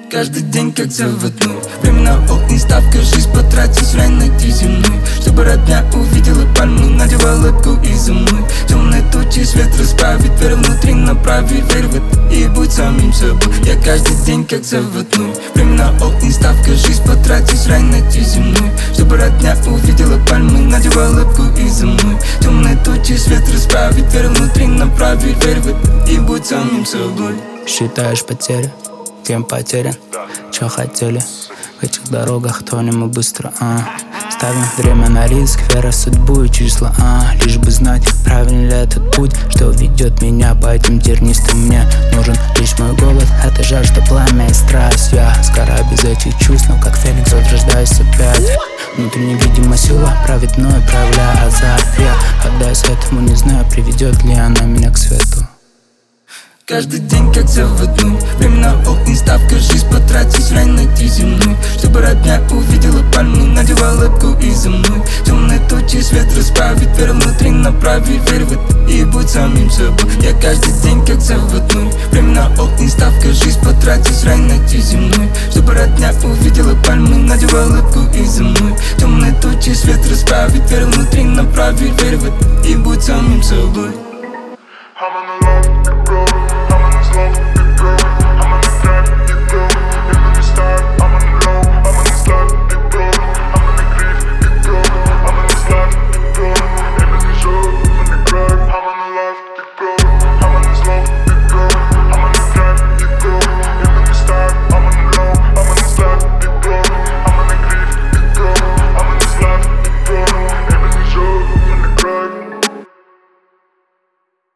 Каждый день как заводной, время на окне ставка, жизнь потратить в рай найти земной. Чтобы родня увидела пальму, надевал улыбку и за мной. Темные тучи, свет расправит, вера внутри направи, верь в это и будь самим собой. Я каждый день как заводной, время на окне ставка, жизнь потратить в рай найти земной. Чтобы родня увидела пальму, надевал улыбку и за мной. Темные тучи, свет расправит, вера внутри направи, верь в это и будь самим собой. Считаешь потери? Кем потерян? Чё хотели? В этих дорогах тонем мы быстро, Ставим время на риск, вера в судьбу и числа, Лишь бы знать, правильный ли этот путь, что ведет меня по этим тернистым. Мне нужен лишь мой голод, это жажда, пламя и страсть. Я сгораю без этих чувств, но как феникс возрождаюсь опять. Внутри невидимая сила правит мной, проявляя азарт. Я отдаюсь этому, не знаю, приведет ли она меня к свету. Каждый день как заводной, время на окне ставка, жизнь потратить в рай найти земной. Чтобы родня увидела пальму, надевал улыбку и за мной. Темные тучи, свет расправит, вера внутри направи, верь в это и будь самим собой. Я каждый день как заводной, время на окне ставка, жизнь потратить в рай найти земной. Чтобы родня увидела пальму, надевал улыбку и за мной. Темные тучи, свет расправит, вера внутри направи, верь в это и будь самим собой.